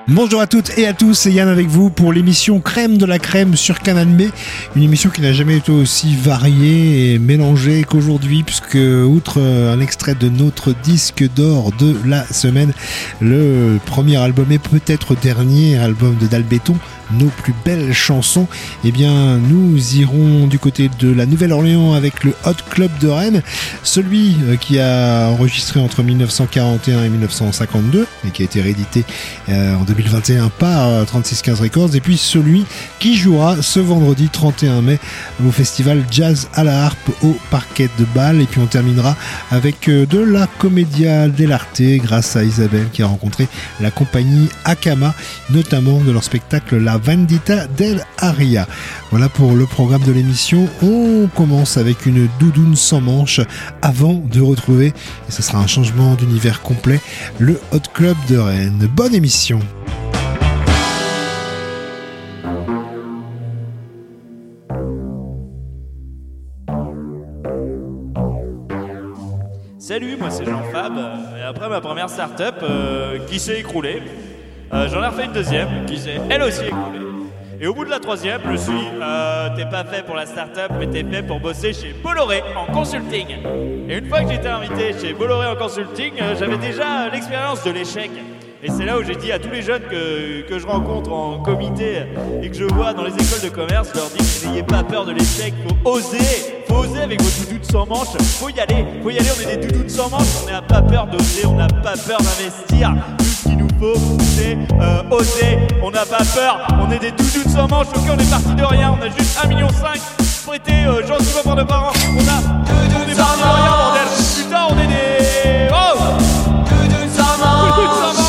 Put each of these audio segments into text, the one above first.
Bonjour à toutes et à tous, c'est Yann avec vous pour l'émission Crème de la Crème sur Canal B, une émission qui n'a jamais été aussi variée et mélangée qu'aujourd'hui, puisque outre un extrait de notre disque d'or de la semaine, le premier album et peut-être dernier album de Dalbéton, Nos plus belles chansons, eh bien nous irons du côté de la Nouvelle-Orléans avec le Hot Club de Rennes, celui qui a enregistré entre 1941 et 1952 et qui a été réédité en 2021 par 3615 Records, et puis celui qui jouera ce vendredi 31 mai au festival Jazz à la Harpe au Parquet de Bâle. Et puis on terminera avec de la Commedia dell'arte grâce à Isabelle qui a rencontré la compagnie Akama, notamment de leur spectacle La Vendita dell'Aria. Voilà pour le programme de l'émission. On commence avec une doudoune sans manches avant de retrouver, et ce sera un changement d'univers complet, le Hot Club de Rennes. Bonne émission. Salut, moi c'est Jean-Fab, et après ma première start-up qui s'est écroulée, j'en ai refait une deuxième qui s'est elle aussi écroulée. Et au bout de la troisième, je suis t'es pas fait pour la start-up, mais t'es fait pour bosser chez Bolloré en consulting. Et une fois que j'étais invité chez Bolloré en consulting, j'avais déjà l'expérience de l'échec. Et c'est là où j'ai dit à tous les jeunes que je rencontre en comité et que je vois dans les écoles de commerce, je leur dis n'ayez pas peur de l'échec, faut oser avec vos doudounes sans manches, faut y aller, on est des doudounes sans manches, on n'a pas peur d'oser, on n'a pas peur d'investir, tout ce qu'il nous faut c'est oser, on n'a pas peur, on est des doudounes sans manches, ok on est parti de rien, on a juste 1,5 million prêté gentiment par nos parents, on est parti de rien bordel, putain on est des... Oh doudounes sans manches.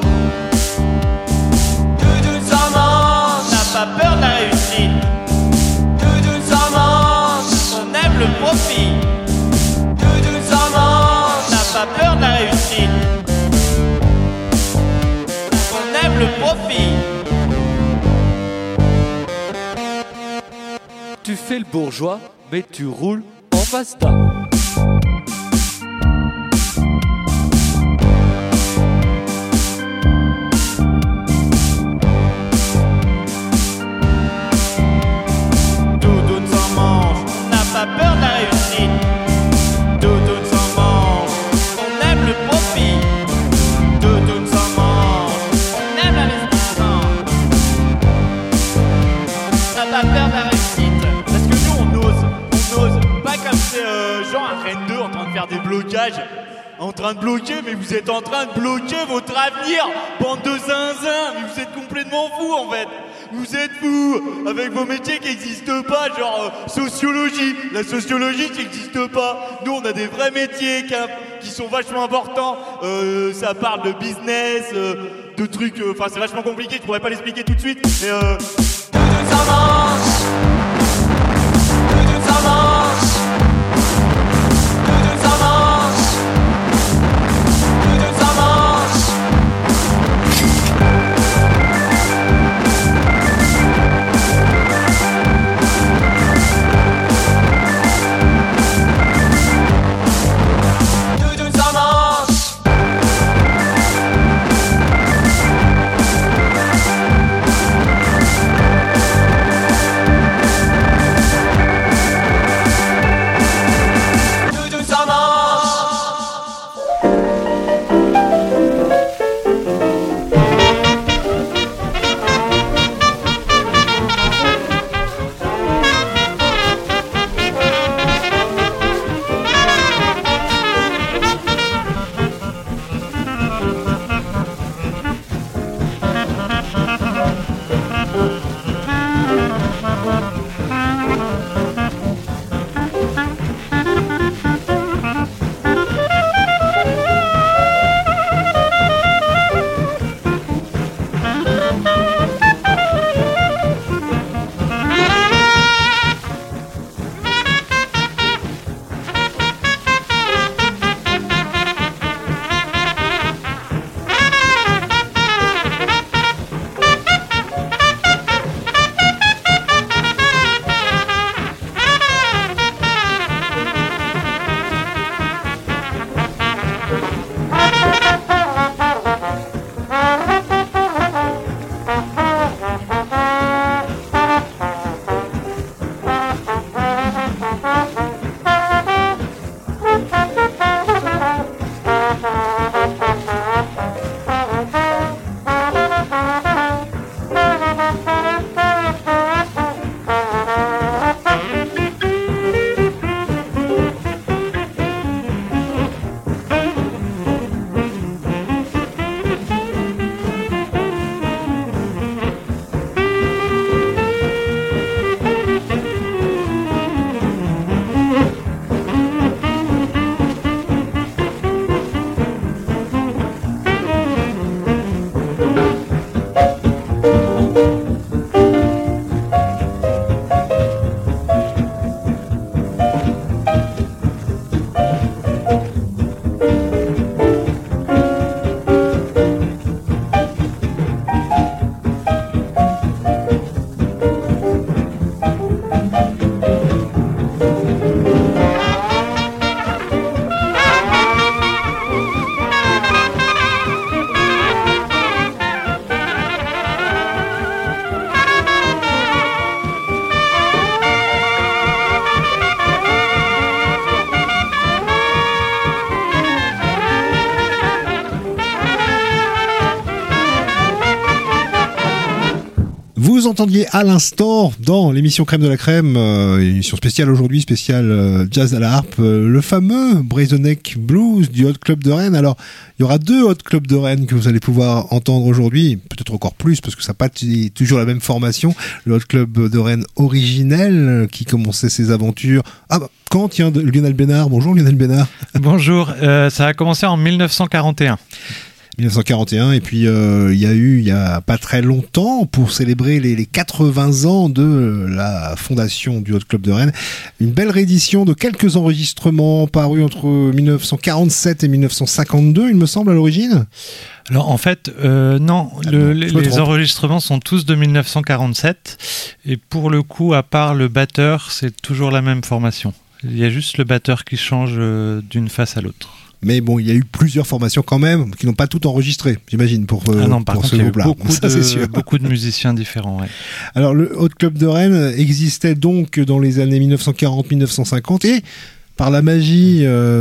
Pas peur de la réussite. Doudounes sans manches. On aime le profit. Doudounes sans manches. N'a pas peur de la réussite. On aime le profit. Tu fais le bourgeois, mais tu roules en pasta. Pas peur de la réussite, doudounes sans manches, on aime le profit, doudounes sans manches, on aime l'investissement, on n'a pas peur de la réussite, parce que nous on ose, pas comme ces gens à Rennes 2 en train de faire des blocages, en train de bloquer, mais vous êtes en train de bloquer votre avenir, bande de zinzin, mais vous êtes complètement fous en fait. Vous êtes fous avec vos métiers qui n'existent pas, genre sociologie. La sociologie qui n'existe pas. Nous, on a des vrais métiers qui sont vachement importants. Ça parle de business, de trucs... Enfin, c'est vachement compliqué, je pourrais pas l'expliquer tout de suite. Mais Doudounes sans manches. Doudounes sans manches. Doudounes sans manches. Doudounes sans manches. entendiez à l'instant dans l'émission Crème de la Crème, émission spéciale aujourd'hui, spéciale jazz à la harpe, le fameux Brazen Neck Blues du Hot Club de Rennes. Alors, il y aura 2 Hot Club de Rennes que vous allez pouvoir entendre aujourd'hui, peut-être encore plus parce que ça n'a pas toujours la même formation. Le Hot Club de Rennes originel qui commençait ses aventures. Quand tiens, Lionel Bénard. Bonjour Lionel Bénard. Bonjour, ça a commencé en 1941. 1941, et puis il y a pas très longtemps, pour célébrer les 80 ans de la fondation du Hot Club de Rennes, une belle réédition de quelques enregistrements parus entre 1947 et 1952, il me semble, à l'origine. Alors en fait, non, les enregistrements sont tous de 1947, et pour le coup, à part le batteur, c'est toujours la même formation. Il y a juste le batteur qui change d'une face à l'autre. Mais bon, il y a eu plusieurs formations quand même qui n'ont pas tout enregistré, j'imagine, pour par contre, ce groupe-là. Beaucoup de musiciens différents. Ouais. Alors, le Hot Club de Rennes existait donc dans les années 1940-1950 et par la magie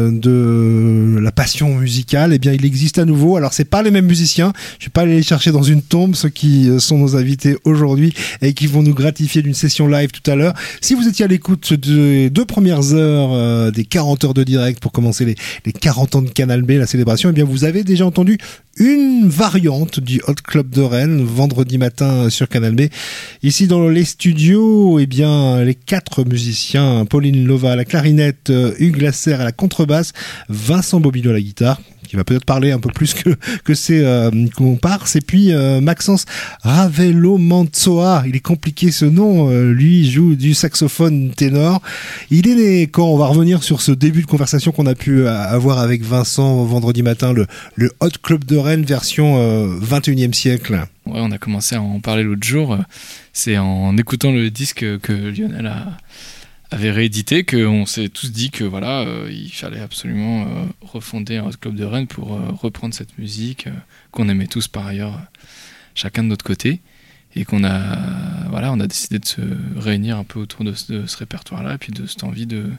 de la passion musicale, eh bien, il existe à nouveau. Alors, c'est pas les mêmes musiciens. Je vais pas aller les chercher dans une tombe, ceux qui sont nos invités aujourd'hui et qui vont nous gratifier d'une session live tout à l'heure. Si vous étiez à l'écoute des 2 premières heures des 40 heures de direct pour commencer les 40 ans de Canal B, la célébration, eh bien, vous avez déjà entendu une variante du Hot Club de Rennes vendredi matin sur Canal B. Ici dans les studios, eh bien, les 4 musiciens, Pauline Lova à la clarinette, Hugues Lasserre à la contrebasse, Vincent Bobineau à la guitare, qui va peut-être parler un peu plus que ses comparses, et puis Maxence Ravello Manzoa, il est compliqué ce nom, lui joue du saxophone ténor. Il est né quand? On va revenir sur ce début de conversation qu'on a pu avoir avec Vincent vendredi matin, le Hot Club de Rennes version 21e siècle. Ouais, on a commencé à en parler l'autre jour, c'est en écoutant le disque que Lionel avait réédité qu'on s'est tous dit que voilà, il fallait absolument refonder un Hot Club de Rennes pour reprendre cette musique qu'on aimait tous par ailleurs, chacun de notre côté, et on a décidé de se réunir un peu autour de ce répertoire-là, et puis de cette envie de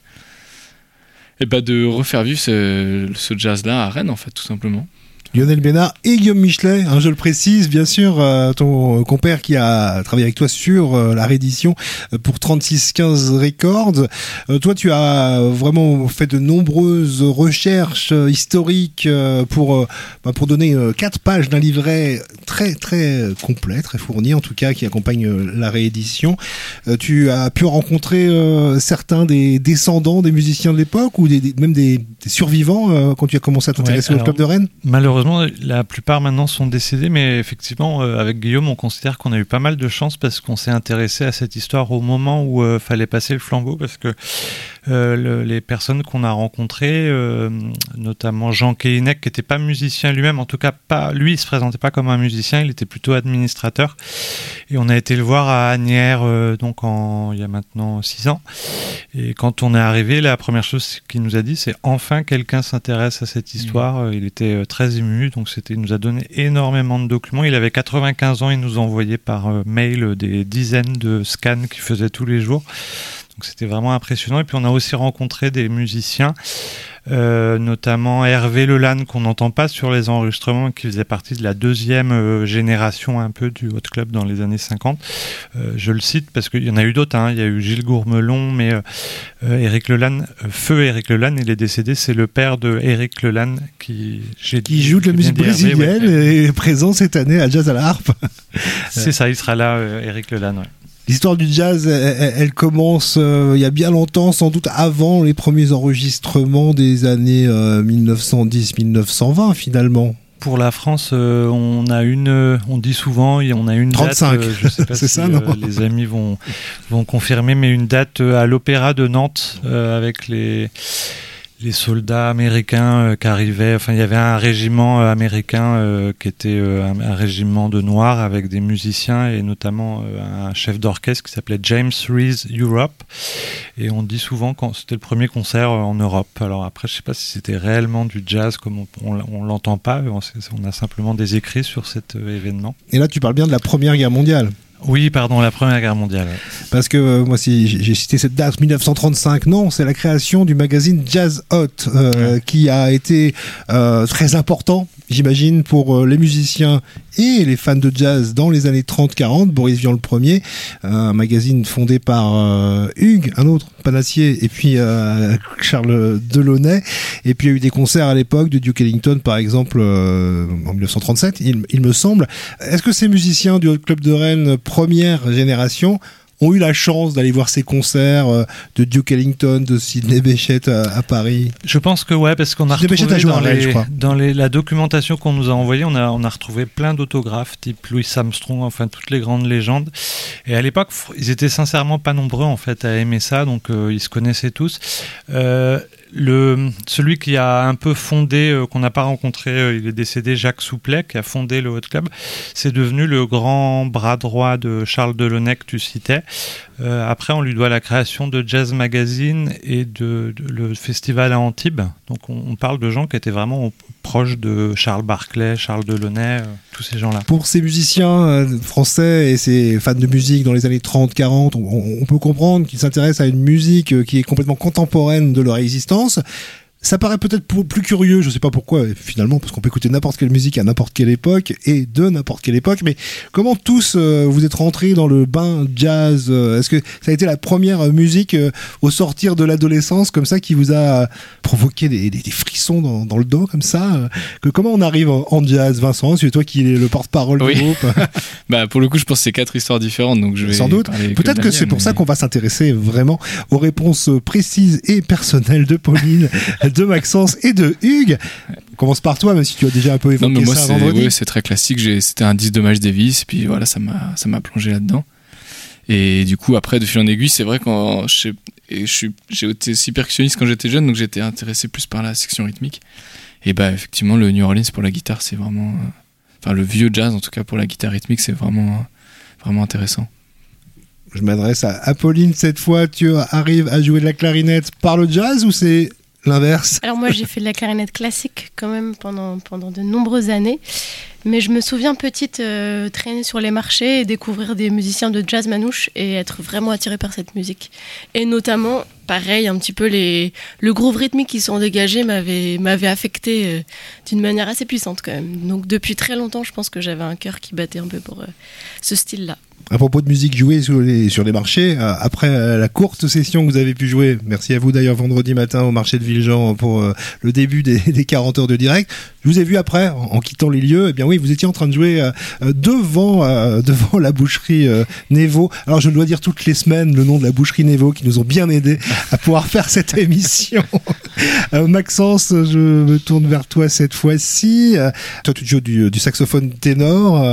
refaire vivre ce jazz-là à Rennes, en fait, tout simplement. Lionel Bénard et Guillaume Michelet, je le précise, bien sûr, ton compère qui a travaillé avec toi sur la réédition pour 3615 Records. Toi, tu as vraiment fait de nombreuses recherches historiques pour donner 4 pages d'un livret très très complet, très fourni en tout cas, qui accompagne la réédition. Tu as pu rencontrer certains des descendants des musiciens de l'époque ou même des survivants quand tu as commencé à t'intéresser au Club de Rennes? Malheureusement, la plupart maintenant sont décédés, mais effectivement, avec Guillaume, on considère qu'on a eu pas mal de chance parce qu'on s'est intéressé à cette histoire au moment où fallait passer le flambeau, parce que les personnes qu'on a rencontrées, notamment Jean Kéinec, qui n'était pas musicien lui-même, en tout cas pas, lui il se présentait pas comme un musicien, il était plutôt administrateur, et on a été le voir à Asnières il y a maintenant 6 ans, et quand on est arrivé, la première chose qu'il nous a dit, c'est enfin quelqu'un s'intéresse à cette histoire. Il était très ému, donc il nous a donné énormément de documents. Il avait 95 ans, il nous envoyait par mail des dizaines de scans qu'il faisait tous les jours. Donc c'était vraiment impressionnant. Et puis on a aussi rencontré des musiciens, notamment Hervé Lelanne, qu'on n'entend pas sur les enregistrements, qui faisait partie de la 2e génération un peu du Hot Club dans les années 50. Je le cite parce qu'il y en a eu d'autres, il y a eu Gilles Gourmelon, mais Éric Lelanne, feu Éric Lelanne, il est décédé, c'est le père de Éric Lelanne qui joue de la musique brésilienne et est présent cette année à Jazz à la harpe. C'est ça, il sera là, Éric Lelanne, ouais. L'histoire du jazz, elle commence il y a bien longtemps, sans doute avant les premiers enregistrements des années 1910-1920 finalement. Pour la France, on dit souvent, on a une 35. date, je ne sais pas si ça, non les amis vont confirmer, mais une date à l'Opéra de Nantes avec les soldats américains qui arrivaient. Enfin, il y avait un régiment américain qui était un régiment de noirs avec des musiciens et notamment un chef d'orchestre qui s'appelait James Reese Europe. Et on dit souvent que c'était le premier concert en Europe. Alors après, je ne sais pas si c'était réellement du jazz comme on l'entend pas. On a simplement des écrits sur cet événement. Et là, tu parles bien de la Première Guerre mondiale. Oui, pardon, la Première Guerre mondiale. Ouais. Parce que moi, si j'ai cité cette date 1935, non, c'est la création du magazine Jazz Hot qui a été très important j'imagine, pour les musiciens et les fans de jazz dans les années 30-40. Boris Vian le premier, un magazine fondé par Hugues, un autre, Panassier, et puis Charles Delaunay. Et puis il y a eu des concerts à l'époque de Duke Ellington, par exemple, en 1937, il me semble. Est-ce que ces musiciens du Hot Club de Rennes première génération ont eu la chance d'aller voir ces concerts de Duke Ellington, de Sidney Bechet à Paris? Je pense que ouais, parce qu'on a Sidney Bechet a joué à Rennes, je crois. Dans la documentation qu'on nous a envoyée, on a retrouvé plein d'autographes, type Louis Armstrong, enfin toutes les grandes légendes. Et à l'époque, ils étaient sincèrement pas nombreux en fait à aimer ça, donc ils se connaissaient tous. Celui qui a un peu fondé, qu'on n'a pas rencontré, il est décédé, Jacques Souplet, qui a fondé le Hot Club, c'est devenu le grand bras droit de Charles Delaunay que tu citais. Après, on lui doit la création de Jazz Magazine et le festival à Antibes. Donc on parle de gens qui étaient vraiment proches de Charles Barclay, Charles Delaunay, tous ces gens-là. Pour ces musiciens français et ces fans de musique dans les années 30-40, on peut comprendre qu'ils s'intéressent à une musique qui est complètement contemporaine de leur existence. Ça paraît peut-être plus curieux, je sais pas pourquoi finalement, parce qu'on peut écouter n'importe quelle musique à n'importe quelle époque et de n'importe quelle époque, mais comment tous vous êtes rentrés dans le bain jazz? Est-ce que ça a été la première musique au sortir de l'adolescence comme ça qui vous a provoqué des frissons dans le dos comme ça? Comment on arrive en jazz, Vincent? C'est toi qui es le porte-parole du groupe. Bah pour le coup, je pense que c'est 4 histoires différentes, donc je vais sans doute. Peut-être que c'est pour ça qu'on va s'intéresser vraiment aux réponses précises et personnelles de Pauline, de Maxence et de Hugues. On commence par toi, même si tu as déjà un peu évoqué ça vendredi. C'est très classique. C'était un disque de Miles Davis, et puis voilà, ça m'a plongé là-dedans. Et du coup, après, de fil en aiguille, c'est vrai que j'ai été aussi percussionniste quand j'étais jeune, donc j'étais intéressé plus par la section rythmique. Et bah, effectivement, le New Orleans pour la guitare, c'est vraiment. Enfin, le vieux jazz, en tout cas, pour la guitare rythmique, c'est vraiment, vraiment intéressant. Je m'adresse à Pauline cette fois. Tu arrives à jouer de la clarinette par le jazz ou c'est l'inverse? Alors moi j'ai fait de la clarinette classique quand même pendant de nombreuses années, mais je me souviens petite traîner sur les marchés et découvrir des musiciens de jazz manouche et être vraiment attirée par cette musique. Et notamment, pareil, un petit peu le groove rythmique qui sont dégagés m'avait affectée d'une manière assez puissante quand même. Donc depuis très longtemps, je pense que j'avais un cœur qui battait un peu pour ce style-là. À propos de musique jouée sur les marchés, après la courte session que vous avez pu jouer, merci à vous d'ailleurs vendredi matin au marché de Villejean pour le début des 40 heures de direct, je vous ai vu après, en quittant les lieux, eh bien oui, vous étiez en train de jouer devant la boucherie Névo. Alors je dois dire toutes les semaines le nom de la boucherie Névo qui nous ont bien aidés à pouvoir faire cette émission. Maxence, je me tourne vers toi cette fois-ci. Toi tu joues du saxophone ténor.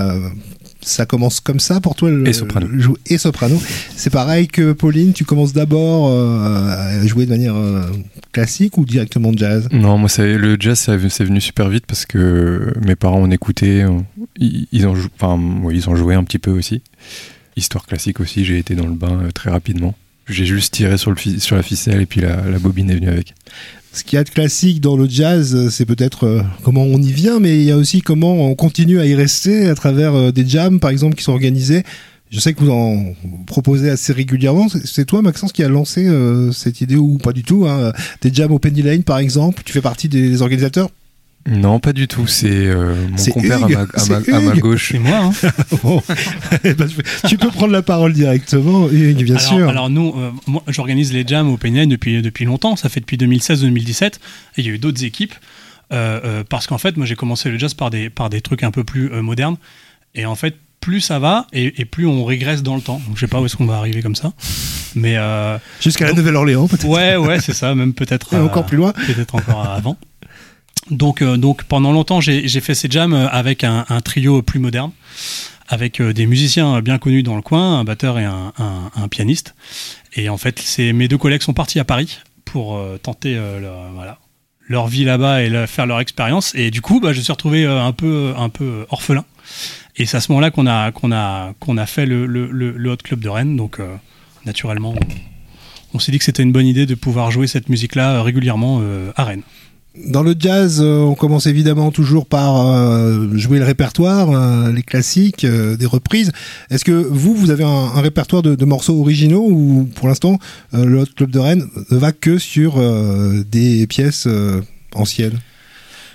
Ça commence comme ça pour toi et soprano. Et soprano. C'est pareil que Pauline, tu commences d'abord à jouer de manière classique ou directement jazz? Non, moi le jazz c'est venu super vite parce que mes parents en écoutaient, ils ont joué un petit peu aussi. Histoire classique aussi, j'ai été dans le bain très rapidement. J'ai juste tiré sur la ficelle et puis la bobine est venue avec. Ce qu'il y a de classique dans le jazz, c'est peut-être comment on y vient, mais il y a aussi comment on continue à y rester à travers des jams, par exemple, qui sont organisés. Je sais que vous en proposez assez régulièrement. C'est toi, Maxence, qui a lancé cette idée, ou pas du tout, hein, des jams au Penny Lane, par exemple. Tu fais partie des organisateurs? Non, pas du tout. C'est mon compère Hugues, à ma gauche. C'est moi. Hein. Bon. Tu peux prendre la parole directement, Hugues, bien sûr. Alors nous, moi, j'organise les jams au Penny Lane depuis longtemps. Ça fait depuis 2016-2017. Et il y a eu d'autres équipes. Parce qu'en fait, moi, j'ai commencé le jazz par des trucs un peu plus modernes. Et en fait, plus ça va et plus on régresse dans le temps. Donc je sais pas où est-ce qu'on va arriver comme ça. Mais jusqu'à la Nouvelle-Orléans, peut-être. Ouais, c'est ça. Même peut-être encore plus loin. Peut-être encore avant. Donc pendant longtemps j'ai fait ces jams avec un trio plus moderne, avec des musiciens bien connus dans le coin, un batteur et un pianiste. Et en fait mes deux collègues sont partis à Paris pour tenter leur vie là-bas et faire leur expérience. Et du coup je suis retrouvé un peu orphelin. Et c'est à ce moment-là qu'on a fait le Hot Club de Rennes. Donc naturellement on s'est dit que c'était une bonne idée de pouvoir jouer cette musique-là régulièrement à Rennes. Dans le jazz, on commence évidemment toujours par jouer le répertoire, les classiques, des reprises. Est-ce que vous avez un répertoire de morceaux originaux ou pour l'instant le Hot Club de Rennes ne va que sur des pièces anciennes?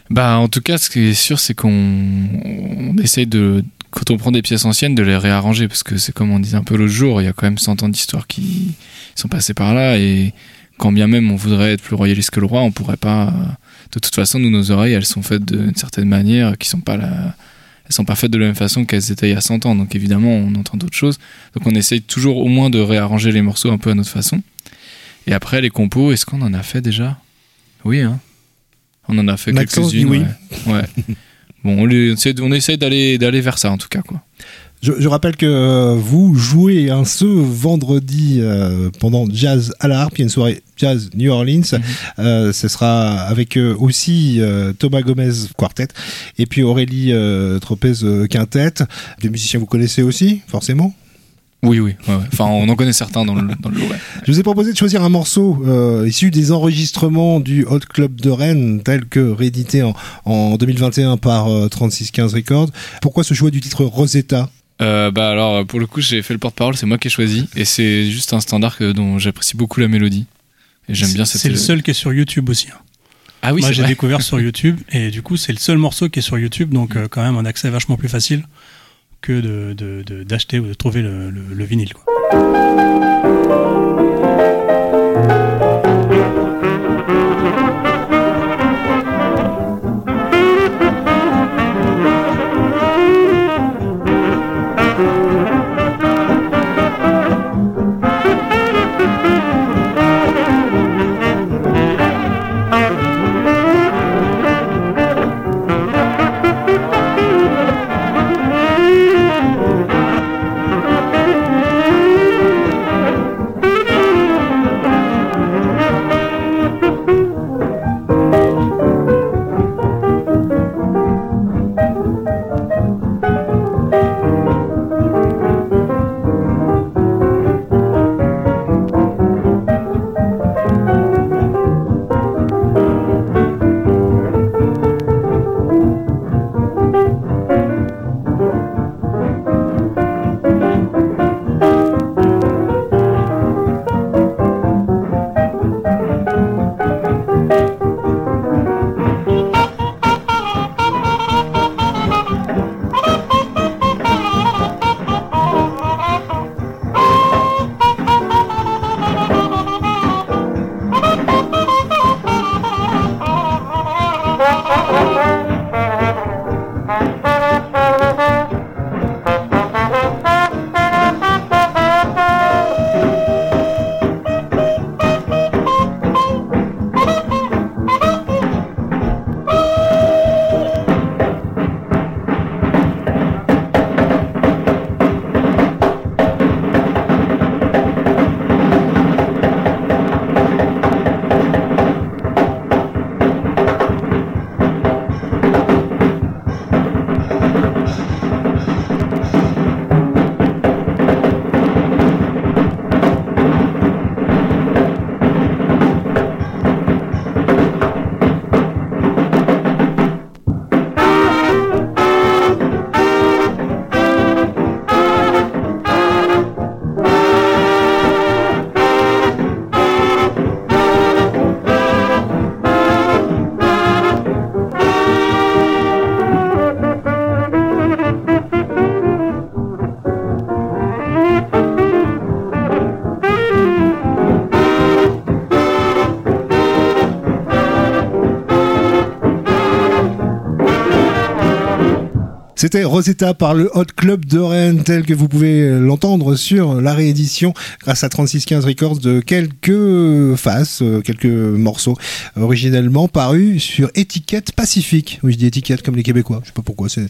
Bah, en tout cas, ce qui est sûr, c'est qu'on essaye quand on prend des pièces anciennes, de les réarranger, parce que c'est comme on disait un peu l'autre jour, il y a quand même 100 ans d'histoire qui sont passés par là, et quand bien même on voudrait être plus royaliste que le roi, on pourrait pas. De toute façon, nous, nos oreilles, elles sont faites d'une certaine manière, qui sont pas elles sont pas faites de la même façon qu'elles étaient il y a 100 ans, donc évidemment, on entend d'autres choses. Donc on essaye toujours au moins de réarranger les morceaux un peu à notre façon. Et après, les compos, est-ce qu'on en a fait déjà ? Oui, hein. On en a fait Maxence quelques-unes. dit oui. Ouais. Bon, on essaie d'aller vers ça, en tout cas, quoi. Je rappelle que vous jouez ce vendredi pendant Jazz à la harpe. Il y a une soirée Jazz New Orleans. Ce sera avec aussi Thomas Gomez Quartet et puis Aurélie Tropez Quintet. Des musiciens que vous connaissez aussi, forcément. Oui. Ouais. Enfin, on en connaît certains dans le lot. Ouais. Je vous ai proposé de choisir un morceau issu des enregistrements du Hot Club de Rennes, tel que réédité en 2021 par 3615 Records. Pourquoi ce choix du titre Rosetta ? Alors, pour le coup, j'ai fait le porte-parole, c'est moi qui ai choisi, et c'est juste un standard dont j'apprécie beaucoup la mélodie. Et j'aime bien cette. C'est le seul qui est sur YouTube aussi. Ah oui, moi, j'ai vrai. découvert sur YouTube, et du coup, c'est le seul morceau qui est sur YouTube, donc quand même un accès vachement plus facile que d'acheter ou de trouver le vinyle, quoi. C'était Rosetta par le Hot Club de Rennes, tel que vous pouvez l'entendre sur la réédition grâce à 3615 Records de quelques faces, quelques morceaux originellement parus sur Étiquette Pacifique. Oui, je dis étiquette comme les Québécois. Je sais pas pourquoi. C'est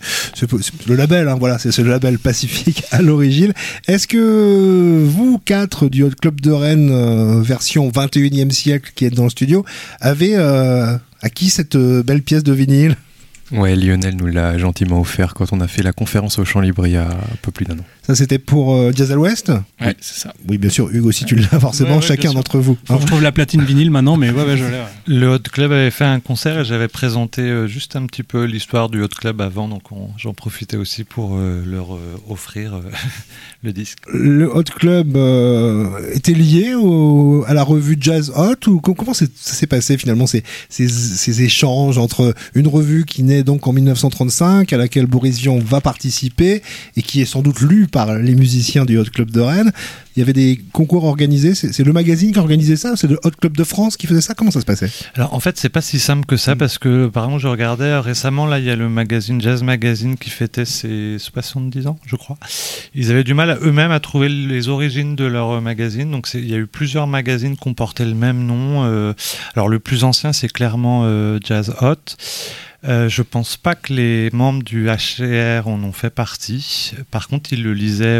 le label, hein, voilà, c'est le label Pacifique à l'origine. Est-ce que vous quatre du Hot Club de Rennes, version 21e siècle qui êtes dans le studio, avez acquis cette belle pièce de vinyle? Ouais, Lionel nous l'a gentiment offert quand on a fait la conférence au Champ Libre il y a un peu plus d'1 an. Ça, c'était pour Jazz à l'Ouest ? Ouais, c'est ça. Oui, bien sûr. Hugues aussi, tu l'as forcément, Ouais, chacun bien sûr. d'entre vous. Faut que je trouve la platine vinyle maintenant, mais ouais, je l'ai. Ouais. Le Hot Club avait fait un concert et j'avais présenté juste un petit peu l'histoire du Hot Club avant, donc j'en profitais aussi pour leur offrir le disque. Le Hot Club était lié à la revue Jazz Hot, ou comment ça s'est passé finalement ces échanges entre une revue qui naît donc en 1935, à laquelle Boris Vian va participer et qui est sans doute lue par les musiciens du Hot Club de Rennes. Il y avait des concours organisés. C'est le magazine qui organisait ça ? C'est le Hot Club de France qui faisait ça ? Comment ça se passait ? Alors en fait, c'est pas si simple que ça parce que par exemple, je regardais récemment, là, il y a le magazine Jazz Magazine qui fêtait ses 70 ans, je crois. Ils avaient du mal eux-mêmes à trouver les origines de leur magazine. Donc il y a eu plusieurs magazines qui ont porté le même nom. Alors le plus ancien, c'est clairement Jazz Hot. Je pense pas que les membres du HCR en ont fait partie. Par contre, ils le lisaient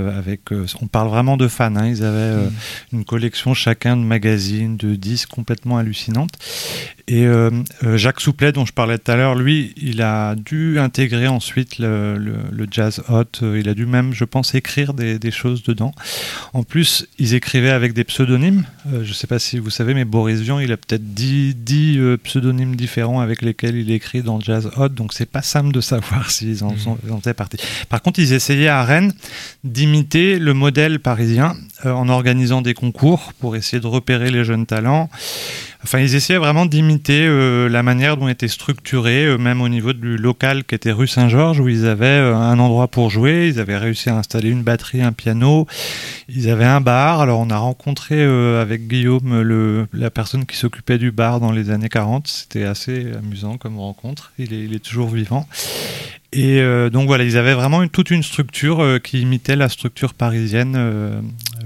on parle vraiment de fans. Ils avaient une collection chacun de magazines, de disques complètement hallucinantes. Et Jacques Souplet, dont je parlais tout à l'heure, lui, il a dû intégrer ensuite le Jazz Hot. Il a dû même, je pense, écrire des choses dedans. En plus, ils écrivaient avec des pseudonymes. Je sais pas si vous savez, mais Boris Vian, il a peut-être 10 pseudonymes différents avec lesquels il écrit dans Jazz Hot, donc c'est pas simple de savoir s'ils en faisaient partie. Par contre, ils essayaient à Rennes d'imiter le modèle parisien en organisant des concours pour essayer de repérer les jeunes talents. Enfin, ils essayaient vraiment d'imiter la manière dont était structuré, même au niveau du local qui était rue Saint-Georges, où ils avaient un endroit pour jouer. Ils avaient réussi à installer une batterie, un piano. Ils avaient un bar. Alors, on a rencontré avec Guillaume la personne qui s'occupait du bar dans les années 40. C'était assez amusant comme rencontre. Il est toujours vivant. Et donc voilà, ils avaient vraiment toute une structure qui imitait la structure parisienne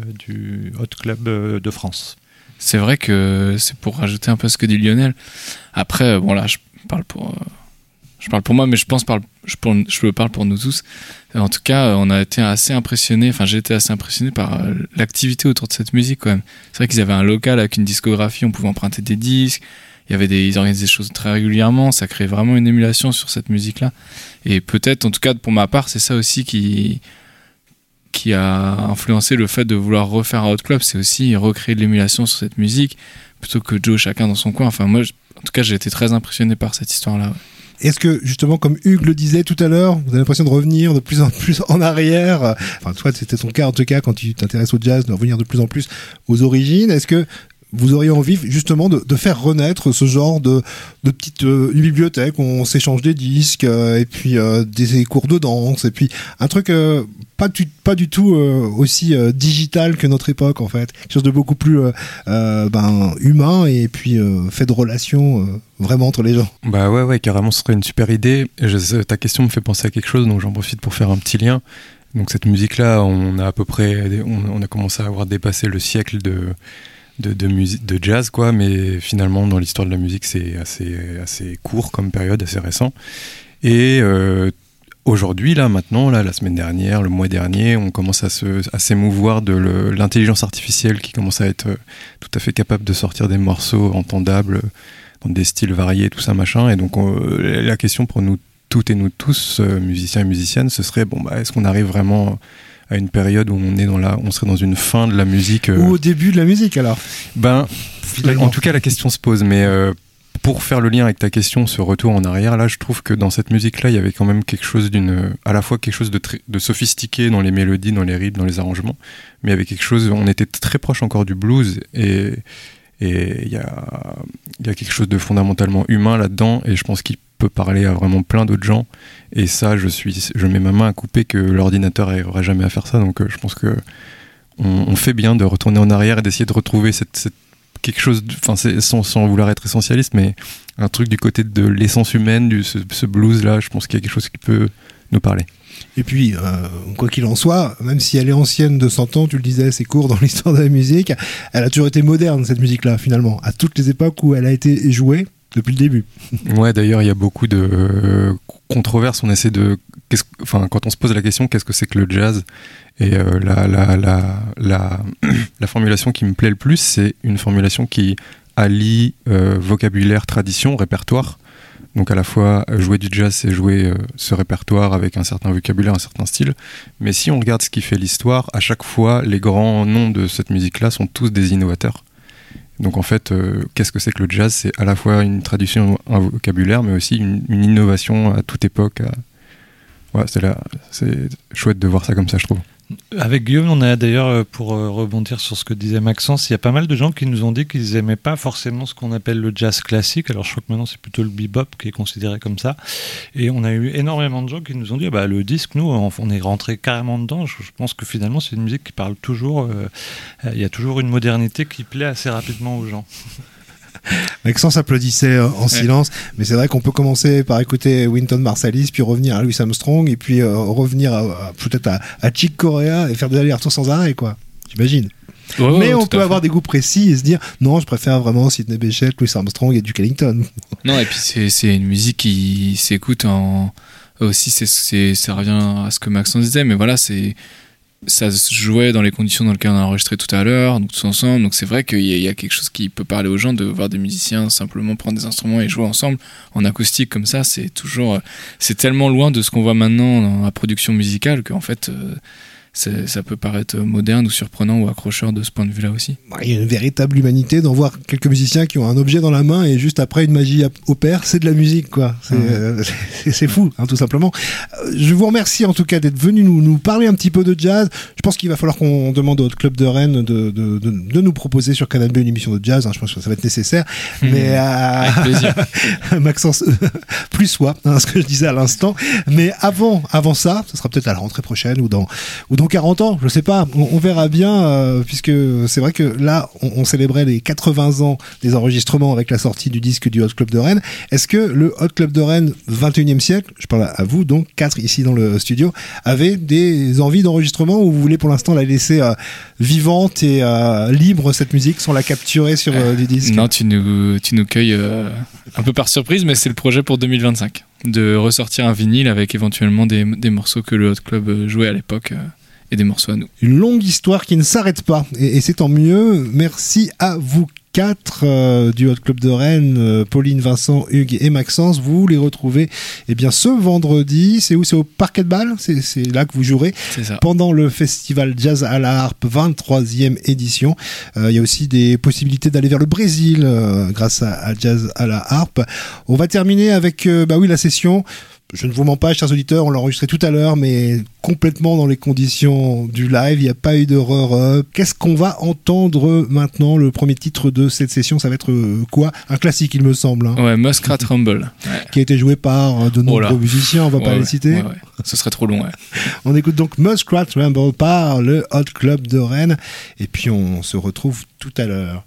du Hot Club de France. C'est vrai que c'est pour rajouter un peu ce que dit Lionel. Après, bon là, je parle pour moi, mais je parle pour nous tous. En tout cas, on a été assez impressionnés. Enfin, j'ai été assez impressionné par l'activité autour de cette musique quand même. C'est vrai qu'ils avaient un local avec une discographie, on pouvait emprunter des disques. Ils organisaient des choses très régulièrement. Ça créait vraiment une émulation sur cette musique-là. Et peut-être, en tout cas pour ma part, c'est ça aussi qui a influencé le fait de vouloir refaire un Hot Club, c'est aussi recréer de l'émulation sur cette musique plutôt que Joe chacun dans son coin. Enfin moi, en tout cas, j'ai été très impressionné par cette histoire-là. Ouais. Est-ce que justement, comme Hugues le disait tout à l'heure, vous avez l'impression de revenir de plus en plus en arrière ? Enfin, toi, c'était ton cas en tout cas quand tu t'intéresses au jazz, de revenir de plus en plus aux origines. Est-ce que vous auriez envie justement de faire renaître ce genre de petite bibliothèque où on s'échange des disques et puis des cours de danse et puis un truc pas du tout aussi digital que notre époque en fait, quelque chose de beaucoup plus humain et puis fait de relations vraiment entre les gens. Bah ouais carrément, ce serait une super idée. Ta question me fait penser à quelque chose, donc j'en profite pour faire un petit lien. Donc cette musique là, on a commencé à avoir dépassé le siècle de jazz quoi, mais finalement dans l'histoire de la musique c'est assez court comme période, assez récent. Et aujourd'hui là maintenant là, la semaine dernière, le mois dernier, on commence à s'émouvoir de l'intelligence artificielle qui commence à être tout à fait capable de sortir des morceaux entendables dans des styles variés, tout ça machin. Et donc la question pour nous toutes et nous tous, musiciens et musiciennes, ce serait est-ce qu'on arrive vraiment à une période où on serait dans une fin de la musique ou au début de la musique alors? En tout cas la question se pose, mais pour faire le lien avec ta question, ce retour en arrière, là je trouve que dans cette musique là il y avait quand même quelque chose à la fois quelque chose de sophistiqué dans les mélodies, dans les rythmes, dans les arrangements, mais il y avait quelque chose, on était très proche encore du blues et il y a quelque chose de fondamentalement humain là-dedans, et je pense qu'il peut parler à vraiment plein d'autres gens, et ça je mets ma main à couper que l'ordinateur n'arrivera jamais à faire ça. Donc je pense que on fait bien de retourner en arrière et d'essayer de retrouver cette quelque chose, sans vouloir être essentialiste, mais un truc du côté de l'essence humaine, ce blues là, je pense qu'il y a quelque chose qui peut nous parler. Et puis, quoi qu'il en soit, même si elle est ancienne de 100 ans, tu le disais, c'est court dans l'histoire de la musique, elle a toujours été moderne, cette musique-là, finalement, à toutes les époques où elle a été jouée depuis le début. Ouais, d'ailleurs, il y a beaucoup de controverses. On essaie quand on se pose la question, qu'est-ce que c'est que le jazz ? Et la formulation qui me plaît le plus, c'est une formulation qui allie vocabulaire, tradition, répertoire, Donc à la fois jouer du jazz, c'est jouer ce répertoire avec un certain vocabulaire, un certain style. Mais si on regarde ce qui fait l'histoire, à chaque fois, les grands noms de cette musique-là sont tous des innovateurs. Donc en fait, qu'est-ce que c'est que le jazz ? C'est à la fois une traduction, un vocabulaire, mais aussi une innovation à toute époque. Ouais, c'est chouette de voir ça comme ça, je trouve. Avec Guillaume, on a d'ailleurs, pour rebondir sur ce que disait Maxence, il y a pas mal de gens qui nous ont dit qu'ils n'aimaient pas forcément ce qu'on appelle le jazz classique. Alors je crois que maintenant c'est plutôt le bebop qui est considéré comme ça. Et on a eu énormément de gens qui nous ont dit le disque, nous, on est rentré carrément dedans. Je pense que finalement c'est une musique qui parle toujours. Il y a toujours une modernité qui plaît assez rapidement aux gens. Maxence applaudissait en silence, mais c'est vrai qu'on peut commencer par écouter Wynton Marsalis, puis revenir à Louis Armstrong, et puis revenir peut-être à Chick Corea et faire des allers-retours sans arrêt, quoi. J'imagine. Mais on peut avoir des goûts précis et se dire non, je préfère vraiment Sidney Bechet, Louis Armstrong et Duke Ellington. Non, et puis c'est une musique qui s'écoute aussi, ça revient à ce que Maxence disait, mais voilà, ça se jouait dans les conditions dans lesquelles on a enregistré tout à l'heure, donc tous ensemble. Donc c'est vrai qu'il y a quelque chose qui peut parler aux gens, de voir des musiciens simplement prendre des instruments et jouer ensemble en acoustique comme ça. C'est tellement loin de ce qu'on voit maintenant dans la production musicale qu'en fait ça peut paraître moderne ou surprenant ou accrocheur de ce point de vue-là aussi. Il y a une véritable humanité d'en voir quelques musiciens qui ont un objet dans la main et juste après une magie opère, c'est de la musique, quoi. C'est fou, hein, tout simplement. Je vous remercie en tout cas d'être venu nous parler un petit peu de jazz. Je pense qu'il va falloir qu'on demande au Hot Club de Rennes de nous proposer sur Canal B une émission de jazz. Hein, je pense que ça va être nécessaire. Mais avec plaisir. Maxence, plus soi, hein, ce que je disais à l'instant. Mais avant ça, ce sera peut-être à la rentrée prochaine ou dans 40 ans, je sais pas, on verra bien, puisque c'est vrai que là, on célébrait les 80 ans des enregistrements avec la sortie du disque du Hot Club de Rennes. Est-ce que le Hot Club de Rennes 21e siècle, je parle à vous, donc 4 ici dans le studio, avait des envies d'enregistrement ou vous voulez pour l'instant la laisser vivante et libre, cette musique, sans la capturer sur du disque ? Non, tu nous cueilles un peu par surprise, mais c'est le projet pour 2025, de ressortir un vinyle avec éventuellement des morceaux que le Hot Club jouait à l'époque. Et des morceaux à nous. Une longue histoire qui ne s'arrête pas, et c'est tant mieux. Merci à vous 4 du Hot Club de Rennes, Pauline, Vincent, Hugues et Maxence. Vous les retrouvez ce vendredi. C'est où ? C'est au Parquet de Bâle. C'est là que vous jouerez. C'est ça. Pendant le festival Jazz à la Harpe 23e édition. Il y a aussi des possibilités d'aller vers le Brésil grâce à Jazz à la Harpe. On va terminer avec la session. Je ne vous mens pas, chers auditeurs, on l'a enregistré tout à l'heure, mais complètement dans les conditions du live, il n'y a pas eu de re-re. Qu'est-ce qu'on va entendre maintenant ? Le premier titre de cette session, ça va être quoi ? Un classique, il me semble. Hein. Ouais, Muskrat Rumble. Qui a été joué par de nombreux musiciens, on va pas les citer. Ouais. Ce serait trop long, ouais. On écoute donc Muskrat Rumble par le Hot Club de Rennes, et puis on se retrouve tout à l'heure.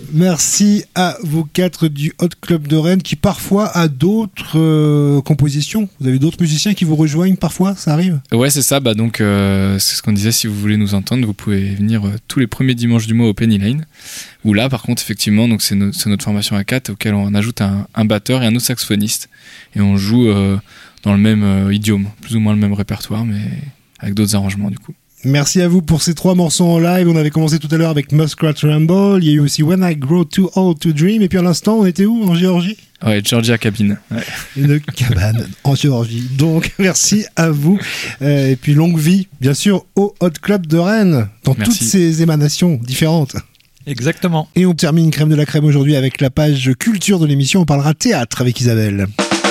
Merci à vous quatre du Hot Club de Rennes qui parfois a d'autres compositions. Vous avez d'autres musiciens qui vous rejoignent parfois, ça arrive? Ouais, c'est ça. Donc, c'est ce qu'on disait. Si vous voulez nous entendre, vous pouvez venir tous les premiers dimanches du mois au Penny Lane. Où là, par contre, effectivement, donc c'est notre formation à 4 auquel on ajoute un batteur et un autre saxophoniste. Et on joue dans le même idiome, plus ou moins le même répertoire, mais avec d'autres arrangements du coup. Merci à vous pour ces 3 morceaux en live. On avait commencé tout à l'heure avec Muskrat Ramble. Il y a eu aussi When I Grow Too Old to Dream. Et puis à l'instant, on était où? En Géorgie? Ouais, Georgia Cabin. Ouais. Une cabane en Géorgie. Donc, merci à vous. Et puis longue vie, bien sûr, au Hot Club de Rennes, dans toutes ces émanations différentes. Exactement. Et on termine Crème de la Crème aujourd'hui avec la page culture de l'émission. On parlera théâtre avec Isabelle.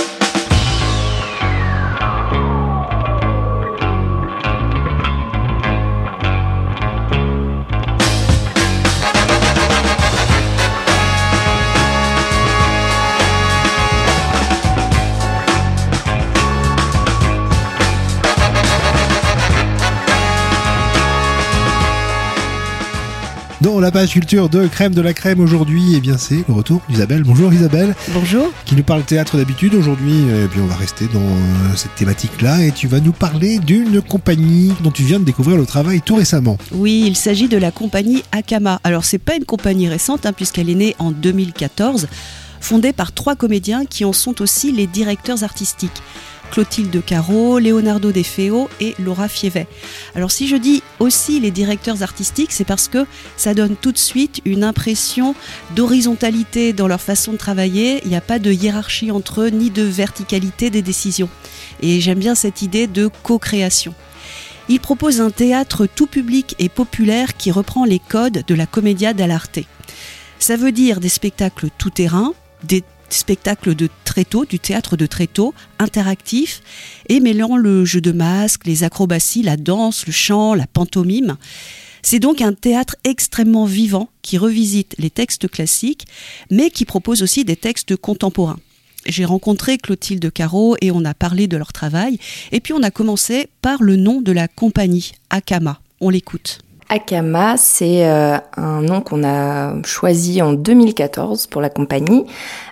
Dans la page culture de Crème de la Crème aujourd'hui, eh bien c'est le retour d'Isabelle. Bonjour Isabelle. Bonjour. Qui nous parle théâtre d'habitude aujourd'hui. Eh bien on va rester dans cette thématique-là et tu vas nous parler d'une compagnie dont tu viens de découvrir le travail tout récemment. Oui, il s'agit de la compagnie Akama. Alors c'est pas une compagnie récente puisqu'elle est née en 2014, fondée par 3 comédiens qui en sont aussi les directeurs artistiques. Clotilde Caro, Leonardo De Feo et Laura Fievet. Alors si je dis aussi les directeurs artistiques, c'est parce que ça donne tout de suite une impression d'horizontalité dans leur façon de travailler. Il n'y a pas de hiérarchie entre eux, ni de verticalité des décisions. Et j'aime bien cette idée de co-création. Ils proposent un théâtre tout public et populaire qui reprend les codes de la commedia dell'arte. Ça veut dire des spectacles tout-terrain, des spectacle de tréteau, du théâtre de tréteau, interactif, et mêlant le jeu de masques, les acrobaties, la danse, le chant, la pantomime. C'est donc un théâtre extrêmement vivant qui revisite les textes classiques, mais qui propose aussi des textes contemporains. J'ai rencontré Clotilde Caro et on a parlé de leur travail, et puis on a commencé par le nom de la compagnie, Akama. On l'écoute. Akama, c'est un nom qu'on a choisi en 2014 pour la compagnie.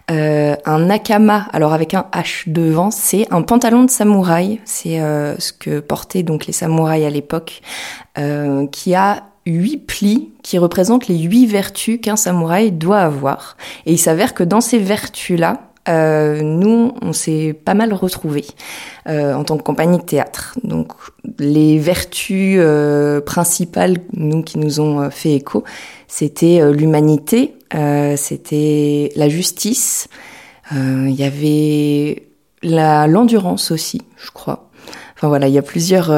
Un akama, alors avec un H devant, c'est un pantalon de samouraï. C'est ce que portaient donc les samouraïs à l'époque, qui a 8 plis qui représentent les 8 vertus qu'un samouraï doit avoir. Et il s'avère que dans ces vertus-là, nous, on s'est pas mal retrouvés en tant que compagnie de théâtre. Donc, les vertus principales, nous, qui nous ont fait écho, c'était l'humanité, c'était la justice, il y avait l'endurance aussi, je crois. Enfin voilà, il y a plusieurs...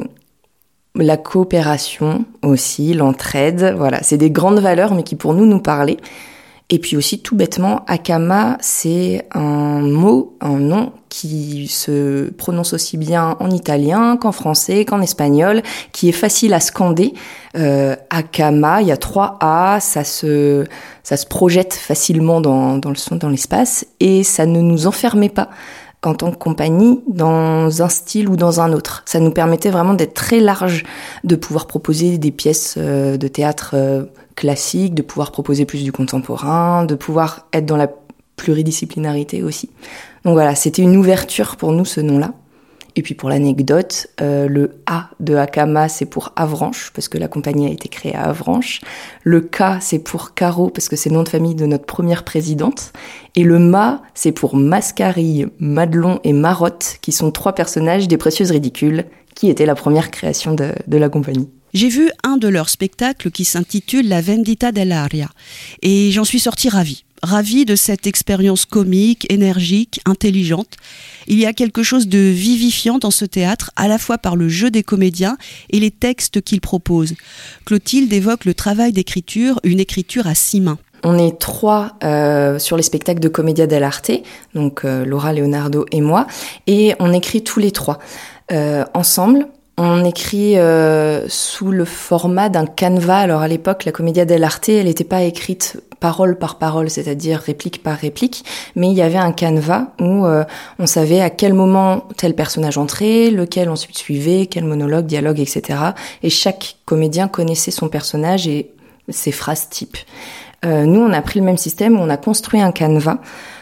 la coopération aussi, l'entraide, voilà. C'est des grandes valeurs, mais qui pour nous parlaient. Et puis aussi, tout bêtement, Akama, c'est un mot, un nom qui se prononce aussi bien en italien qu'en français, qu'en espagnol, qui est facile à scander. Akama, il y a 3 A, ça se projette facilement dans le son, dans l'espace, et ça ne nous enfermait pas en tant que compagnie dans un style ou dans un autre. Ça nous permettait vraiment d'être très large, de pouvoir proposer des pièces de théâtre classique, de pouvoir proposer plus du contemporain, de pouvoir être dans la pluridisciplinarité aussi. Donc voilà, c'était une ouverture pour nous, ce nom-là. Et puis pour l'anecdote, le A de Akama, c'est pour Avranches, parce que la compagnie a été créée à Avranches. Le K, c'est pour Caro, parce que c'est le nom de famille de notre première présidente. Et le Ma, c'est pour Mascarille, Madelon et Marotte, qui sont 3 personnages des Précieuses Ridicules, qui étaient la première création de la compagnie. J'ai vu un de leurs spectacles qui s'intitule La Vendita dell'Aria et j'en suis sortie ravie de cette expérience comique, énergique, intelligente. Il y a quelque chose de vivifiant dans ce théâtre, à la fois par le jeu des comédiens et les textes qu'ils proposent. Clotilde évoque le travail d'écriture, une écriture à 6 mains. On est 3 sur les spectacles de Commedia dell'arte, donc Laura, Leonardo et moi, et on écrit tous les 3 ensemble. On écrit sous le format d'un canevas. Alors à l'époque, la Commedia dell'arte, elle n'était pas écrite parole par parole, c'est-à-dire réplique par réplique, mais il y avait un canevas où on savait à quel moment tel personnage entrait, lequel ensuite suivait, quel monologue, dialogue, etc. Et chaque comédien connaissait son personnage et ses phrases types. Nous, on a pris le même système, on a construit un canevas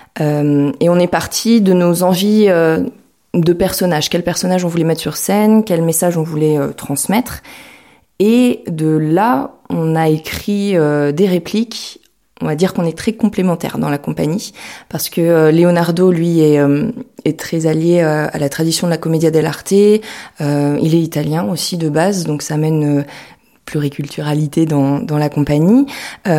et on est parti de nos envies de personnages. Quel personnage on voulait mettre sur scène, quel message on voulait transmettre. Et de là, on a écrit des répliques. On va dire qu'on est très complémentaires dans la compagnie, parce que Leonardo, lui, est très allié à la tradition de la commedia dell'arte. Il est italien aussi de base, donc ça amène pluriculturalité dans la compagnie.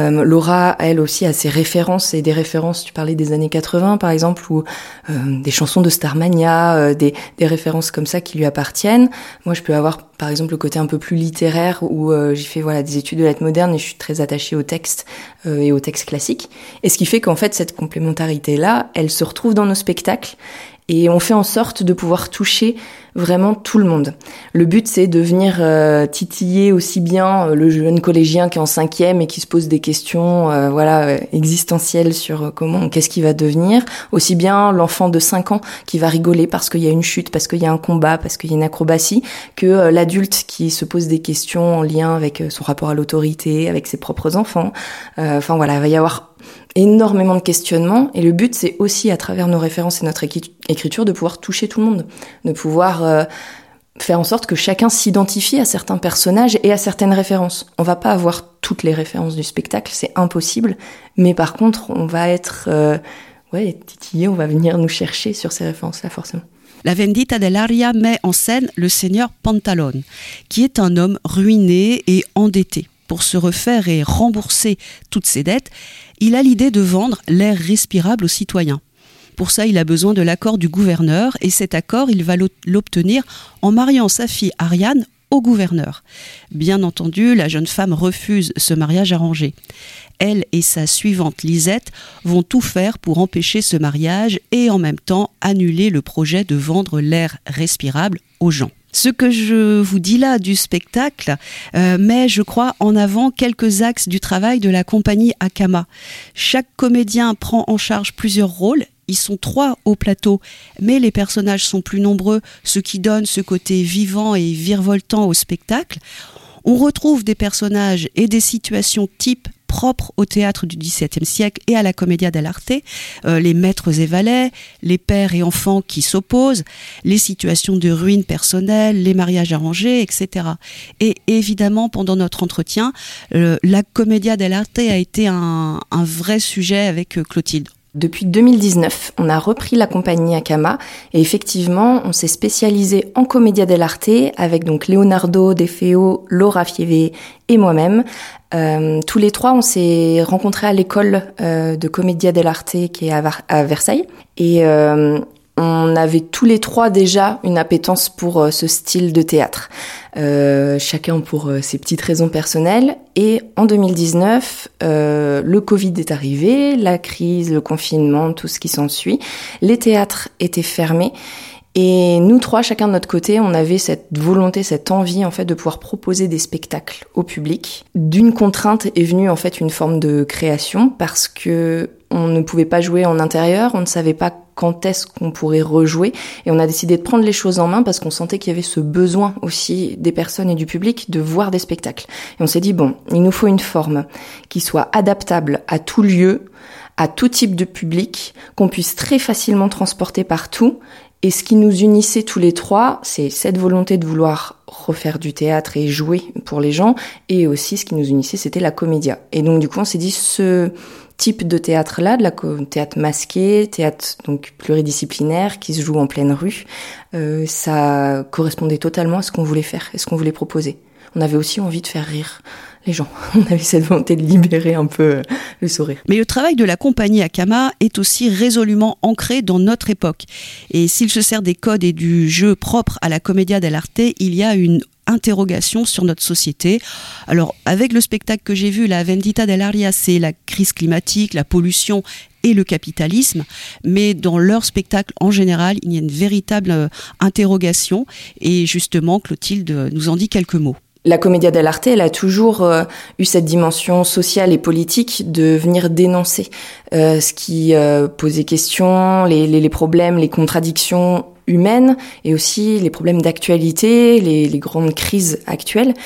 Laura, elle aussi, a ses références, et des références, tu parlais des années 80 par exemple, ou des chansons de Starmania, des références comme ça qui lui appartiennent. Moi, je peux avoir par exemple le côté un peu plus littéraire, où j'ai fait des études de lettres modernes et je suis très attachée au texte et au texte classique. Et ce qui fait qu'en fait, cette complémentarité-là, elle se retrouve dans nos spectacles. Et on fait en sorte de pouvoir toucher vraiment tout le monde. Le but, c'est de venir titiller aussi bien le jeune collégien qui est en 5e et qui se pose des questions existentielles sur qu'est-ce qu'il va devenir, aussi bien l'enfant de 5 ans qui va rigoler parce qu'il y a une chute, parce qu'il y a un combat, parce qu'il y a une acrobatie, que l'adulte qui se pose des questions en lien avec son rapport à l'autorité, avec ses propres enfants. Il va y avoir énormément de questionnements, et le but, c'est aussi, à travers nos références et notre écriture, de pouvoir toucher tout le monde, de pouvoir faire en sorte que chacun s'identifie à certains personnages et à certaines références. On va pas avoir toutes les références du spectacle, c'est impossible, mais par contre, on va être titillé, on va venir nous chercher sur ces références-là, forcément. La Vendita dell'Aria met en scène le seigneur Pantalone, qui est un homme ruiné et endetté. Pour se refaire et rembourser toutes ses dettes, il a l'idée de vendre l'air respirable aux citoyens. Pour ça, il a besoin de l'accord du gouverneur, et cet accord, il va l'obtenir en mariant sa fille Ariane au gouverneur. Bien entendu, la jeune femme refuse ce mariage arrangé. Elle et sa suivante Lisette vont tout faire pour empêcher ce mariage et en même temps annuler le projet de vendre l'air respirable aux gens. Ce que je vous dis là du spectacle met, je crois, en avant quelques axes du travail de la compagnie Akama. Chaque comédien prend en charge plusieurs rôles. Ils sont 3 au plateau, mais les personnages sont plus nombreux, ce qui donne ce côté vivant et virevoltant au spectacle. On retrouve des personnages et des situations types propres au théâtre du XVIIe siècle et à la commedia dell'arte, les maîtres et valets, les pères et enfants qui s'opposent, les situations de ruine personnelle, les mariages arrangés, etc. Et évidemment, pendant notre entretien, la commedia dell'arte a été un vrai sujet avec Clotilde. Depuis 2019, on a repris la compagnie Akama et effectivement, on s'est spécialisé en commedia dell'arte avec donc Leonardo De Feo, Laura Fieve et moi-même. Tous les 3, on s'est rencontrés à l'école de commedia dell'arte qui est à Versailles et on avait tous les 3 déjà une appétence pour ce style de théâtre. Chacun pour ses petites raisons personnelles. Et en 2019, le Covid est arrivé, la crise, le confinement, tout ce qui s'ensuit. Les théâtres étaient fermés. Et nous 3, chacun de notre côté, on avait cette volonté, cette envie en fait de pouvoir proposer des spectacles au public. D'une contrainte est venue en fait une forme de création parce que on ne pouvait pas jouer en intérieur, on ne savait pas quand est-ce qu'on pourrait rejouer et on a décidé de prendre les choses en main parce qu'on sentait qu'il y avait ce besoin aussi des personnes et du public de voir des spectacles. Et on s'est dit il nous faut une forme qui soit adaptable à tout lieu, à tout type de public, qu'on puisse très facilement transporter partout. Et ce qui nous unissait tous les 3, c'est cette volonté de vouloir refaire du théâtre et jouer pour les gens. Et aussi, ce qui nous unissait, c'était la comédia. Et donc, du coup, on s'est dit, ce type de théâtre-là, théâtre masqué, théâtre donc pluridisciplinaire, qui se joue en pleine rue, ça correspondait totalement à ce qu'on voulait faire et ce qu'on voulait proposer. On avait aussi envie de faire rire les gens. On avait cette volonté de libérer un peu le sourire. Mais le travail de la compagnie Akama est aussi résolument ancré dans notre époque. Et s'il se sert des codes et du jeu propre à la commedia dell'arte, il y a une interrogation sur notre société. Alors, avec le spectacle que j'ai vu, la Vendita dell'Aria, c'est la crise climatique, la pollution et le capitalisme, mais dans leur spectacle en général, il y a une véritable interrogation et justement, Clotilde nous en dit quelques mots. La commedia dell'arte, elle a toujours eu cette dimension sociale et politique de venir dénoncer ce qui posait question, les problèmes, les contradictions humaines et aussi les problèmes d'actualité, les grandes crises actuelles.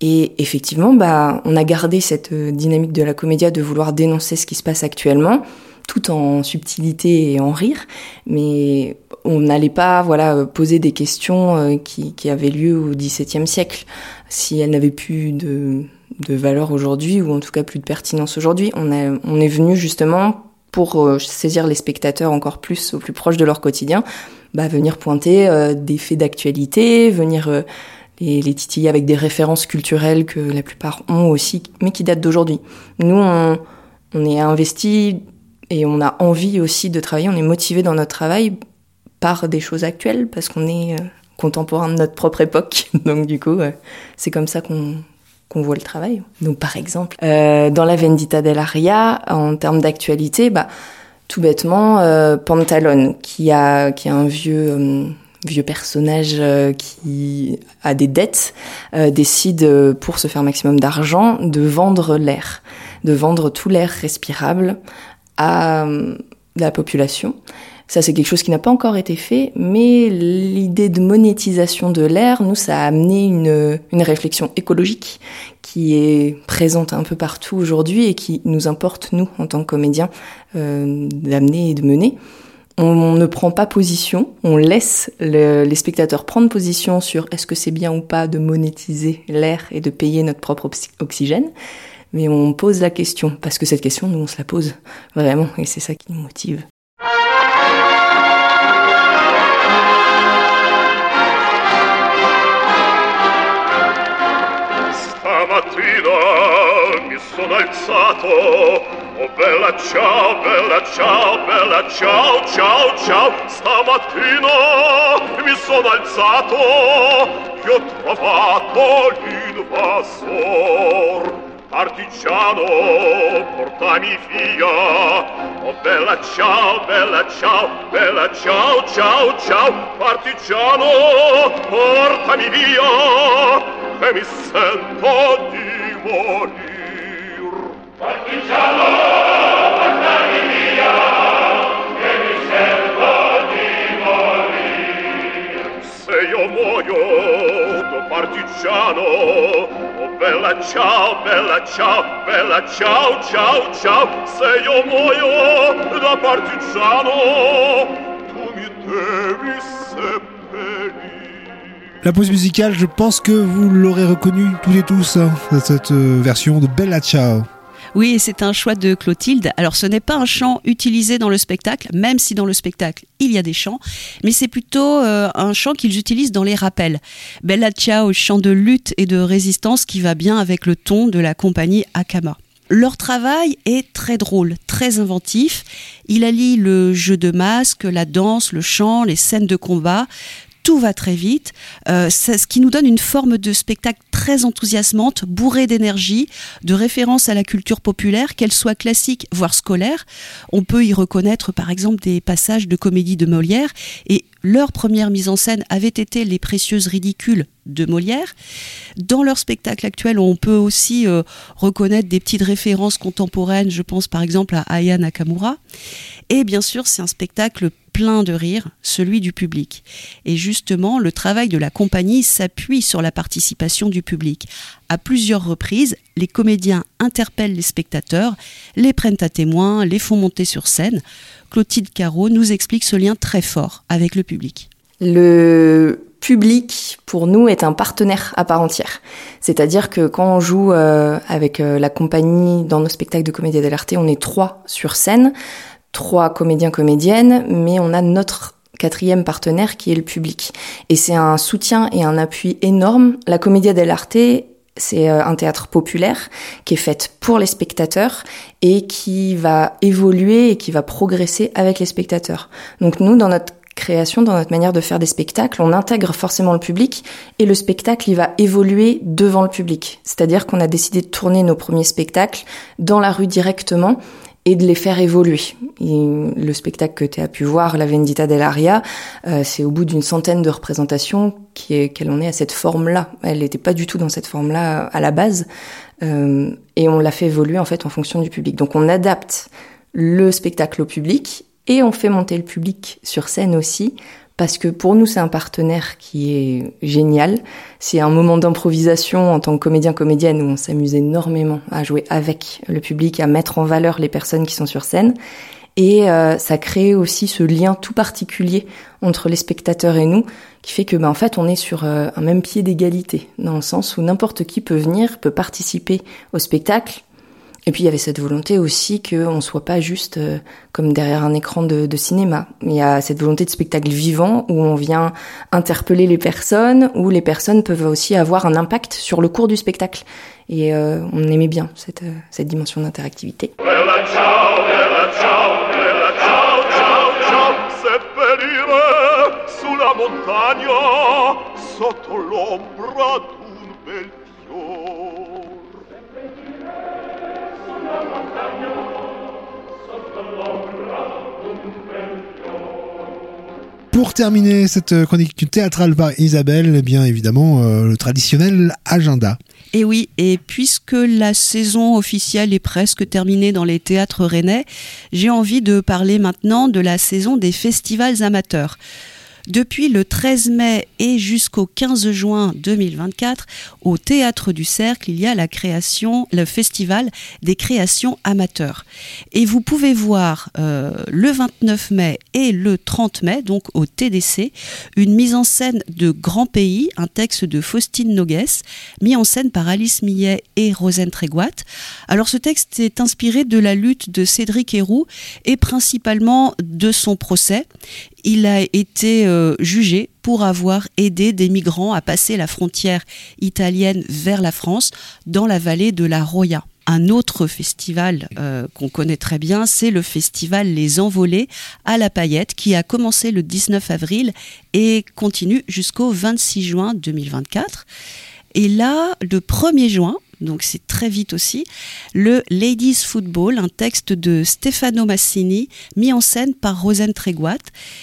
Et effectivement, on a gardé cette dynamique de la Commedia de vouloir dénoncer ce qui se passe actuellement, tout en subtilité et en rire, mais on n'allait pas poser des questions qui avaient lieu au XVIIe siècle. Si elles n'avaient plus de valeur aujourd'hui, ou en tout cas plus de pertinence aujourd'hui, on est venu justement pour saisir les spectateurs encore plus, au plus proche de leur quotidien, venir pointer des faits d'actualité, venir les titiller avec des références culturelles que la plupart ont aussi, mais qui datent d'aujourd'hui. Nous, on est investis et on a envie aussi de travailler, on est motivé dans notre travail par des choses actuelles, parce qu'on est contemporain de notre propre époque. Donc du coup, c'est comme ça qu'on voit le travail. Donc par exemple, dans la Vendita dell'Aria, en termes d'actualité, tout bêtement, Pantalone, qui est un vieux personnage qui a des dettes, décide, pour se faire maximum d'argent, de vendre l'air, de vendre tout l'air respirable à la population. Ça, c'est quelque chose qui n'a pas encore été fait, mais l'idée de monétisation de l'air, nous, ça a amené une réflexion écologique qui est présente un peu partout aujourd'hui et qui nous importe, nous, en tant que comédiens, d'amener et de mener. On ne prend pas position, on laisse les spectateurs prendre position sur est-ce que c'est bien ou pas de monétiser l'air et de payer notre propre oxygène, mais on pose la question, parce que cette question, nous, on se la pose vraiment, et c'est ça qui nous motive. Stamattina mi sono alzato, oh bella ciao, bella ciao, bella ciao, ciao, ciao. Stamattina mi sono alzato e ho trovato l'invasor. Partigiano, portami via, oh bella ciao, bella ciao, bella ciao, ciao, ciao. Partigiano, portami via, che mi sento di morir. Partigiano, portami via, che mi sento di morir. Se io muoio da partigiano, oh bella ciao, bella ciao, bella ciao, ciao, ciao. Se io muoio da partigiano, tu mi devi seppellire. La pause musicale, je pense que vous l'aurez reconnu toutes et tous, cette version de Bella Ciao. Oui, c'est un choix de Clotilde. Alors, ce n'est pas un chant utilisé dans le spectacle, même si dans le spectacle, il y a des chants, mais c'est plutôt un chant qu'ils utilisent dans les rappels. Bella Ciao, chant de lutte et de résistance qui va bien avec le ton de la compagnie Akama. Leur travail est très drôle, très inventif. Il allie le jeu de masques, la danse, le chant, les scènes de combat. Tout va très vite, ce qui nous donne une forme de spectacle très enthousiasmante, bourrée d'énergie, de références à la culture populaire, qu'elle soit classique, voire scolaire. On peut y reconnaître par exemple des passages de comédie de Molière, et leur première mise en scène avait été Les Précieuses Ridicules de Molière. Dans leur spectacle actuel, on peut aussi reconnaître des petites références contemporaines, je pense par exemple à Aya Nakamura. Et bien sûr, c'est un spectacle plein de rire, celui du public. Et justement, le travail de la compagnie s'appuie sur la participation du public. À plusieurs reprises, les comédiens interpellent les spectateurs, les prennent à témoin, les font monter sur scène. Clotilde Caro nous explique ce lien très fort avec le public. Le public, pour nous, est un partenaire à part entière. C'est-à-dire que quand on joue avec la compagnie dans nos spectacles de Commedia dell'arte, on est 3 sur scène, 3 comédiens-comédiennes, mais on a notre 4e partenaire qui est le public. Et c'est un soutien et un appui énorme. La Commedia dell'arte, c'est un théâtre populaire qui est fait pour les spectateurs et qui va évoluer et qui va progresser avec les spectateurs. Donc nous, dans notre création, dans notre manière de faire des spectacles, on intègre forcément le public et le spectacle, il va évoluer devant le public. C'est-à-dire qu'on a décidé de tourner nos premiers spectacles dans la rue directement et de les faire évoluer. Et le spectacle que tu as pu voir, La Vendita dell'Aria, c'est au bout d'une centaine de représentations qu'elle en est à cette forme-là. Elle n'était pas du tout dans cette forme-là à la base, et on l'a fait évoluer en fait en fonction du public. Donc on adapte le spectacle au public et on fait monter le public sur scène aussi, parce que pour nous, c'est un partenaire qui est génial. C'est un moment d'improvisation en tant que comédien-comédienne où on s'amuse énormément à jouer avec le public, à mettre en valeur les personnes qui sont sur scène. Et ça crée aussi ce lien tout particulier entre les spectateurs et nous, qui fait que en fait on est sur un même pied d'égalité, dans le sens où n'importe qui peut venir, peut participer au spectacle. Et puis il y avait cette volonté aussi qu'on soit pas juste comme derrière un écran de cinéma. Il y a cette volonté de spectacle vivant où on vient interpeller les personnes, où les personnes peuvent aussi avoir un impact sur le cours du spectacle. Et on aimait bien cette dimension d'interactivité. Bella ciao, bella ciao, bella ciao, ciao, ciao, seppellire sulla montagna sotto l'ombra d'un bel fior. Pour terminer cette chronique théâtrale par Isabelle, eh bien évidemment le traditionnel agenda. Et oui, et puisque la saison officielle est presque terminée dans les théâtres rennais, j'ai envie de parler maintenant de la saison des festivals amateurs. Depuis le 13 mai et jusqu'au 15 juin 2024, au Théâtre du Cercle, il y a le festival des créations amateurs. Et vous pouvez voir le 29 mai et le 30 mai, donc au TDC, une mise en scène de Grand Pays, un texte de Faustine Nogues, mis en scène par Alice Millet et Rosane Trégoat. Alors ce texte est inspiré de la lutte de Cédric Héroux et principalement de son procès. Il a été jugé pour avoir aidé des migrants à passer la frontière italienne vers la France dans la vallée de la Roya. Un autre festival qu'on connaît très bien, c'est le festival Les Envolés à La Paillette qui a commencé le 19 avril et continue jusqu'au 26 juin 2024. Et là, le 1er juin, donc c'est très vite aussi, le Ladies Football, un texte de Stefano Massini, mis en scène par Rosane Trégoat.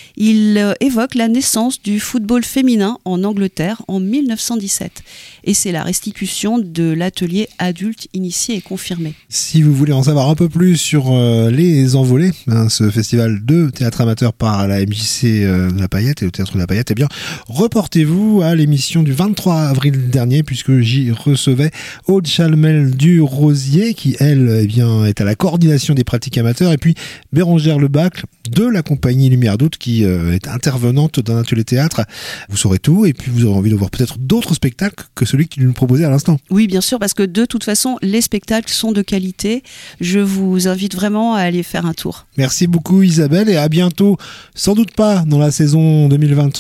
Il évoque la naissance du football féminin en Angleterre en 1917. Et c'est la restitution de l'atelier adulte initié et confirmé. Si vous voulez en savoir un peu plus sur Les Envolés, ce festival de théâtre amateur par la MJC La Paillette et le Théâtre de La Paillette, eh bien, reportez-vous à l'émission du 23 avril dernier, puisque j'y recevais Aude Chalmel du Rosier, qui, elle, eh bien, est à la coordination des pratiques amateurs, et puis Bérangère Lebacle de la compagnie Lumière d'Août, qui est intervenante d'un atelier théâtre. Vous saurez tout, et puis vous aurez envie de voir peut-être d'autres spectacles que celui que tu nous proposais à l'instant. Oui, bien sûr, parce que de toute façon, les spectacles sont de qualité. Je vous invite vraiment à aller faire un tour. Merci beaucoup Isabelle, et à bientôt. Sans doute pas dans la saison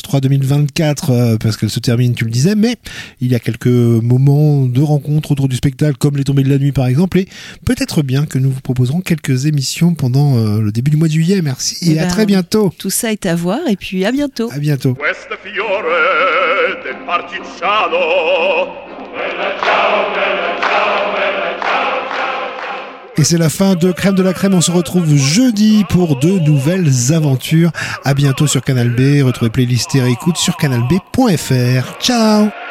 2023-2024, parce qu'elle se termine, tu le disais, mais il y a quelques moments de rencontres autour du spectacle, comme les tombées de la nuit par exemple, et peut-être bien que nous vous proposerons quelques émissions pendant le début du mois de juillet. Merci et à très bientôt. Tout ça est à voir, et puis à bientôt. À bientôt. Questo fiore del partigiano. Bella ciao, bella ciao, bella ciao, ciao. Et c'est la fin de Crème de la Crème. On se retrouve jeudi pour de nouvelles aventures. À bientôt sur Canal B. Retrouvez playlist et réécoute sur canalb.fr. Ciao.